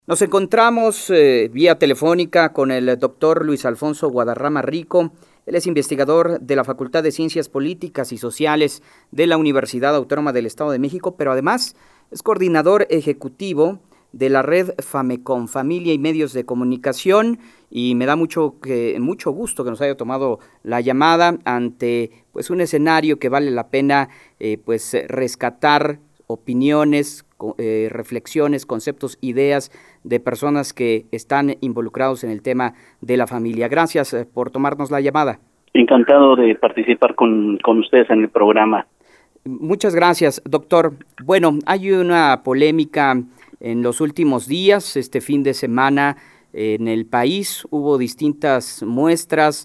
Nos encontramos vía telefónica con el doctor Luis Alfonso Guadarrama Rico. Él es investigador de la Facultad de Ciencias Políticas y Sociales de la Universidad Autónoma del Estado de México, pero además es coordinador ejecutivo de la red FAMECOM, Familia y Medios de Comunicación, y me da mucho gusto que nos haya tomado la llamada ante un escenario que vale la pena rescatar opiniones, reflexiones, conceptos, ideas de personas que están involucrados en el tema de la familia. Gracias por tomarnos la llamada. Encantado de participar con ustedes en el programa. Muchas gracias, doctor. Bueno, hay una polémica en los últimos días. Este fin de semana en el país hubo distintas muestras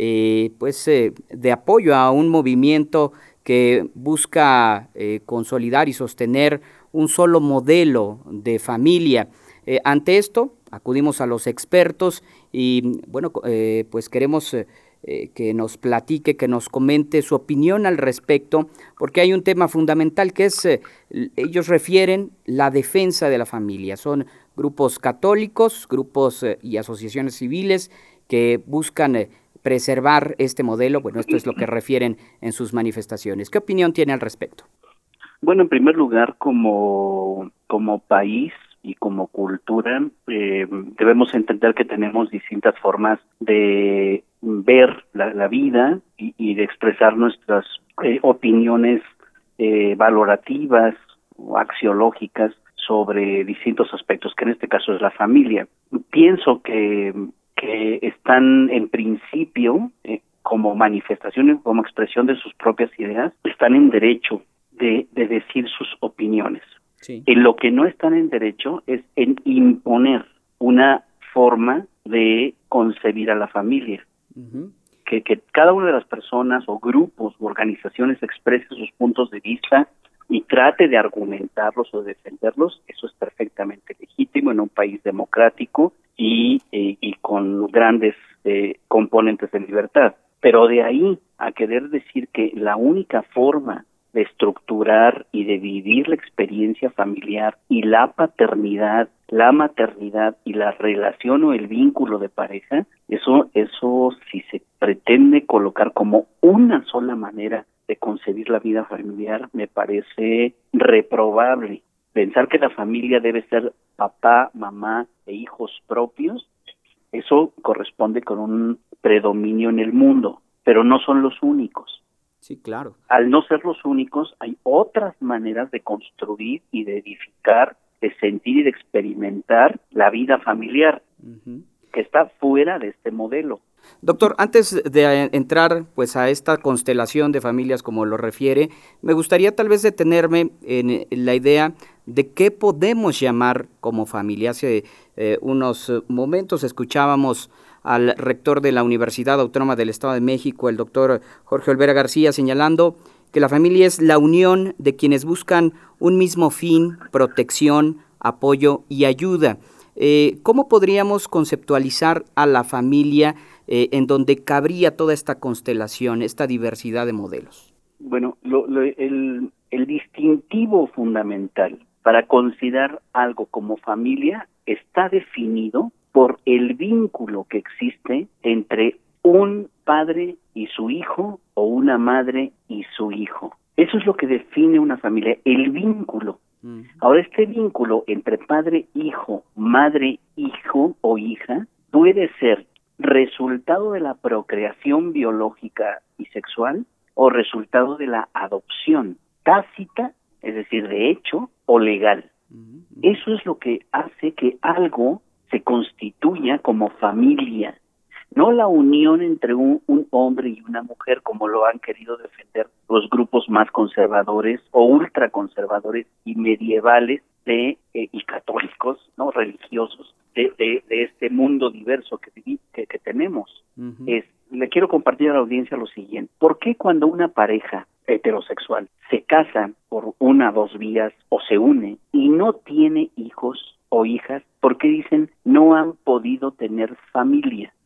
de apoyo a un movimiento que busca consolidar y sostener un solo modelo de familia. Ante esto, acudimos a los expertos y queremos que nos platique, que nos comente su opinión al respecto, porque hay un tema fundamental que es, ellos refieren la defensa de la familia. Son grupos católicos, grupos y asociaciones civiles que buscan preservar este modelo. Bueno, esto es lo que refieren en sus manifestaciones. ¿Qué opinión tiene al respecto? Bueno, en primer lugar, como país y como cultura, debemos entender que tenemos distintas formas de ver la vida y de expresar nuestras opiniones valorativas o axiológicas sobre distintos aspectos, que en este caso es la familia. Pienso que están en principio, como manifestación, como expresión de sus propias ideas, están en derecho de decir sus opiniones. Sí. En lo que no están en derecho es en imponer una forma de concebir a la familia. Uh-huh. Que cada una de las personas o grupos o organizaciones exprese sus puntos de vista y trate de argumentarlos o defenderlos, eso es perfectamente legítimo en un país democrático y con grandes componentes de libertad. Pero de ahí a querer decir que la única forma de estructurar y de vivir la experiencia familiar y la paternidad, la maternidad y la relación o el vínculo de pareja, eso si se pretende colocar como una sola manera de concebir la vida familiar, me parece reprobable. Pensar que la familia debe ser papá, mamá e hijos propios, eso corresponde con un predominio en el mundo, pero no son los únicos. Sí, claro. Al no ser los únicos, hay otras maneras de construir y de edificar, de sentir y de experimentar la vida familiar, uh-huh, que está fuera de este modelo. Doctor, antes de entrar a esta constelación de familias como lo refiere, me gustaría tal vez detenerme en la idea de qué podemos llamar como familia. Hace unos momentos escuchábamos al rector de la Universidad Autónoma del Estado de México, el doctor Jorge Olvera García, señalando que la familia es la unión de quienes buscan un mismo fin, protección, apoyo y ayuda. ¿Cómo podríamos conceptualizar a la familia en donde cabría toda esta constelación, esta diversidad de modelos? Bueno, el distintivo fundamental para considerar algo como familia está definido por el vínculo que existe entre un padre y su hijo o una madre y su hijo. Eso es lo que define una familia, el vínculo. Ahora, este vínculo entre padre, hijo, madre, hijo o hija puede ser resultado de la procreación biológica y sexual o resultado de la adopción tácita, es decir, de hecho o legal. Eso es lo que hace que algo se constituya como familia, no la unión entre un hombre y una mujer como lo han querido defender los grupos más conservadores o ultraconservadores y medievales y católicos, no religiosos de este mundo diverso que tenemos. Uh-huh. Le quiero compartir a la audiencia lo siguiente. ¿Por qué cuando una pareja heterosexual se casa por una o dos vías o se une y no tiene hijos o hijas, por qué dicen no han podido tener familia?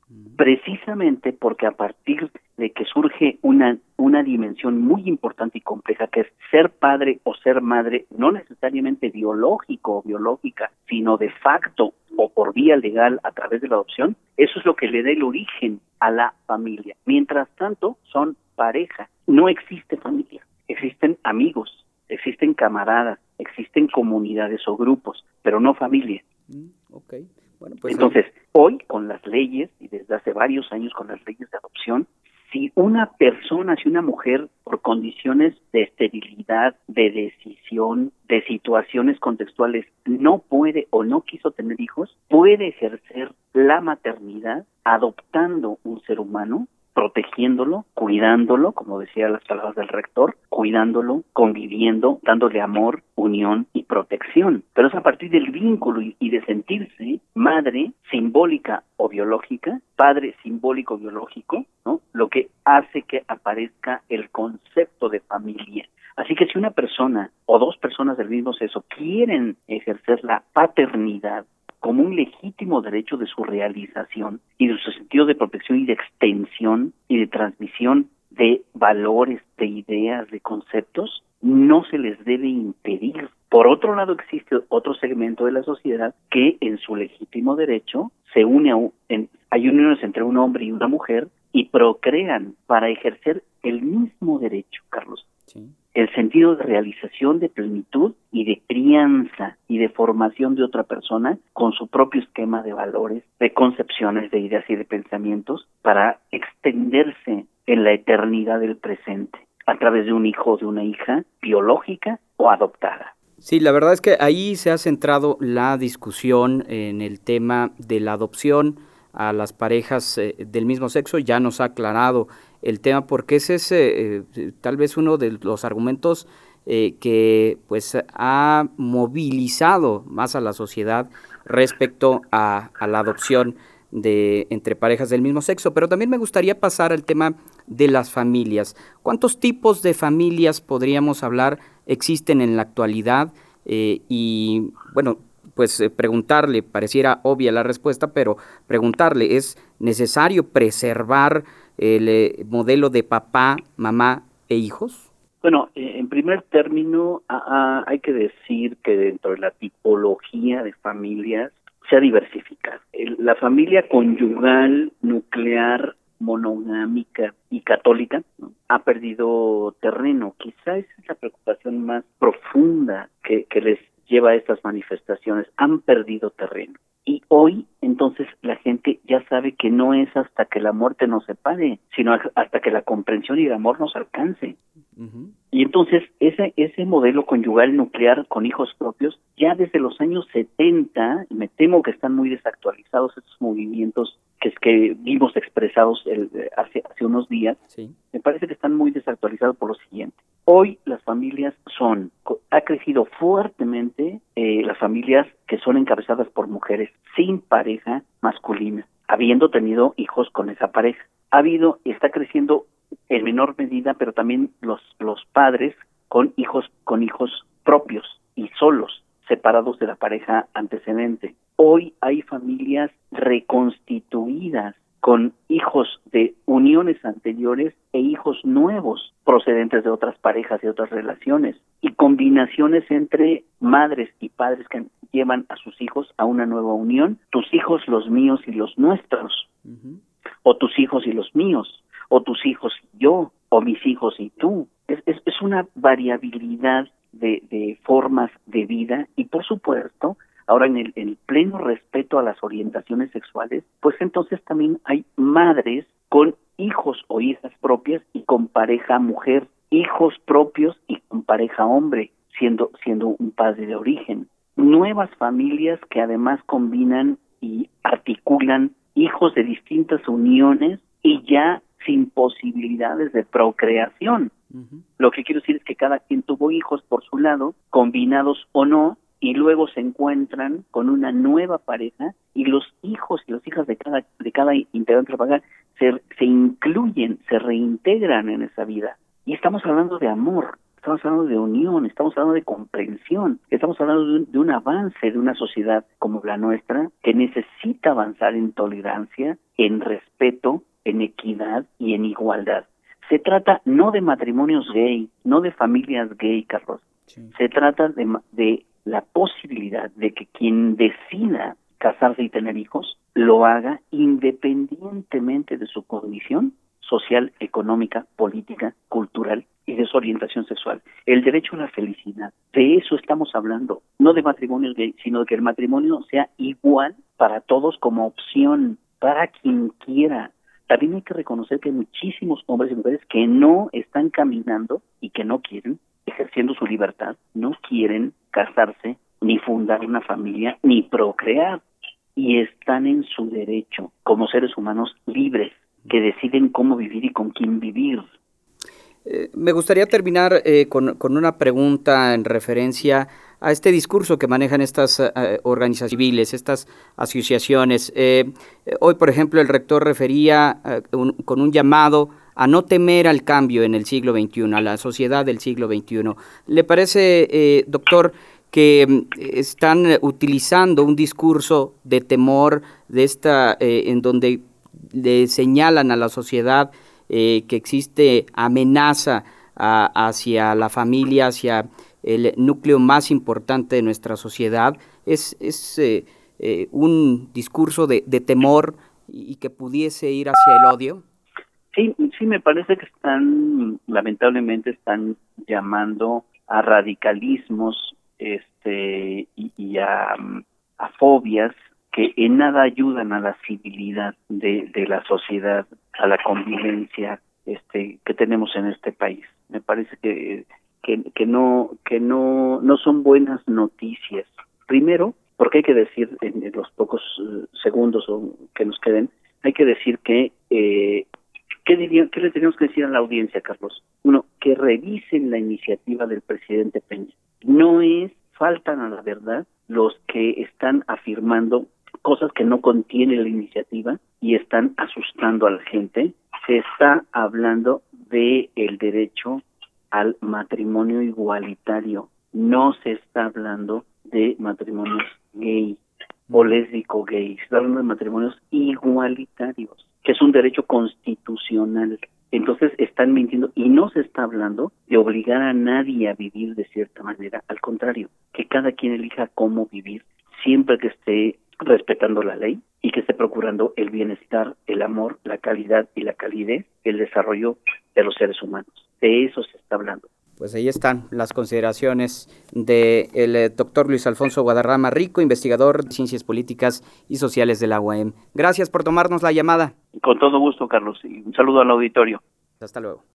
precisamente porque a partir de que surge una dimensión muy importante y compleja, que es ser padre o ser madre, no necesariamente biológico o biológica, sino de facto o por vía legal a través de la adopción, eso es lo que le da el origen a la familia. Mientras tanto, son pareja. No existe familia, existen amigos, existen camaradas, existen comunidades o grupos, pero no familia. Okay. Bueno, pues entonces, hoy con las leyes, y desde hace varios años con las leyes de adopción, si una persona, si una mujer, por condiciones de esterilidad, de decisión, de situaciones contextuales, no puede o no quiso tener hijos, puede ejercer la maternidad adoptando un ser humano, protegiéndolo, cuidándolo, como decía las palabras del rector, cuidándolo, conviviendo, dándole amor, unión y protección. Pero es a partir del vínculo y de sentirse madre simbólica o biológica, padre simbólico o biológico, ¿no? Lo que hace que aparezca el concepto de familia. Así que si una persona o dos personas del mismo sexo quieren ejercer la paternidad como un legítimo derecho de su realización y de su sentido de protección y de extensión y de transmisión de valores, de ideas, de conceptos, no se les debe impedir. Por otro lado, existe otro segmento de la sociedad que en su legítimo derecho se une hay uniones entre un hombre y una mujer y procrean para ejercer el mismo derecho, Carlos. Sí. El sentido de realización, de plenitud y de crianza y de formación de otra persona con su propio esquema de valores, de concepciones, de ideas y de pensamientos para extenderse en la eternidad del presente a través de un hijo o de una hija biológica o adoptada. Sí, la verdad es que ahí se ha centrado la discusión en el tema de la adopción a las parejas del mismo sexo. Ya nos ha aclarado el tema porque ese es tal vez uno de los argumentos que pues ha movilizado más a la sociedad respecto a la adopción entre parejas del mismo sexo. Pero también me gustaría pasar al tema de las familias. ¿Cuántos tipos de familias podríamos hablar existen en la actualidad? Y bueno, pues preguntarle, pareciera obvia la respuesta, pero preguntarle, ¿es necesario preservar el modelo de papá, mamá e hijos? Bueno, en primer término, hay que decir que dentro de la tipología de familias se ha diversificado. La familia conyugal, nuclear, monogámica y católica, ¿no?, ha perdido terreno. Quizá esa es la preocupación más profunda que les lleva a estas manifestaciones. Han perdido terreno. Y hoy, entonces, la gente ya sabe que no es hasta que la muerte nos separe, sino hasta que la comprensión y el amor nos alcance. Uh-huh. Y entonces, ese modelo conyugal nuclear con hijos propios, ya desde los años 70, y me temo que están muy desactualizados estos movimientos que vimos expresados hace unos días, sí, me parece que están muy desactualizados por lo siguiente. Hoy las familias ha crecido fuertemente las familias que son encabezadas por mujeres sin pareja masculina, habiendo tenido hijos con esa pareja. Está creciendo en menor medida, pero también los padres con hijos propios y solos, separados de la pareja antecedente. Hoy hay familias reconstituidas con hijos de uniones anteriores e hijos nuevos procedentes de otras parejas y otras relaciones, y combinaciones entre madres y padres que llevan a sus hijos a una nueva unión, tus hijos, los míos y los nuestros, uh-huh, o tus hijos y los míos, o tus hijos y yo, o mis hijos y tú. Es una variabilidad de formas de vida y, por supuesto, ahora en el pleno respeto a las orientaciones sexuales, pues entonces también hay madres con hijos o hijas propias y con pareja mujer, hijos propios y con pareja hombre, siendo un padre de origen. Nuevas familias que además combinan y articulan hijos de distintas uniones y ya sin posibilidades de procreación. Uh-huh. Lo que quiero decir es que cada quien tuvo hijos por su lado, combinados o no, y luego se encuentran con una nueva pareja y los hijos y las hijas de cada integrante de la pareja se incluyen, se reintegran en esa vida. Y estamos hablando de amor, estamos hablando de unión, estamos hablando de comprensión, estamos hablando de un avance de una sociedad como la nuestra que necesita avanzar en tolerancia, en respeto, en equidad y en igualdad. Se trata no de matrimonios gay, no de familias gay, Carlos. Sí. Se trata de la posibilidad de que quien decida casarse y tener hijos lo haga independientemente de su condición social, económica, política, cultural y de su orientación sexual. El derecho a la felicidad, de eso estamos hablando, no de matrimonios gay, sino de que el matrimonio sea igual para todos como opción, para quien quiera. También hay que reconocer que hay muchísimos hombres y mujeres que no están caminando y que no quieren, ejerciendo su libertad, no quieren casarse, ni fundar una familia, ni procrear, y están en su derecho como seres humanos libres, que deciden cómo vivir y con quién vivir. Me gustaría terminar con una pregunta en referencia a este discurso que manejan estas organizaciones civiles, estas asociaciones. Hoy, por ejemplo, el rector refería con un llamado a no temer al cambio en el siglo XXI, a la sociedad del siglo XXI. ¿Le parece, doctor, que están utilizando un discurso de temor de en donde le señalan a la sociedad que existe amenaza hacia la familia, hacia el núcleo más importante de nuestra sociedad? ¿Es un discurso de temor y que pudiese ir hacia el odio? Sí, me parece que lamentablemente están llamando a radicalismos y a fobias que en nada ayudan a la civilidad de la sociedad, a la convivencia que tenemos en este país. Me parece que no son buenas noticias. Primero, porque hay que decir en los pocos segundos que nos queden, hay que decir que ¿qué le tenemos que decir a la audiencia, Carlos? Uno, que revisen la iniciativa del presidente Peña. No faltan a la verdad los que están afirmando cosas que no contiene la iniciativa y están asustando a la gente. Se está hablando de el derecho al matrimonio igualitario. No se está hablando de matrimonios gay o lésbico gay. Se está hablando de matrimonios igualitarios, que es un derecho constitucional. Entonces están mintiendo y no se está hablando de obligar a nadie a vivir de cierta manera. Al contrario, que cada quien elija cómo vivir, siempre que esté respetando la ley y que esté procurando el bienestar, el amor, la calidad y la calidez, el desarrollo de los seres humanos. De eso se está hablando. Pues ahí están las consideraciones del doctor Luis Alfonso Guadarrama Rico, investigador de Ciencias Políticas y Sociales de la UAM. Gracias por tomarnos la llamada. Con todo gusto, Carlos, y un saludo al auditorio. Hasta luego.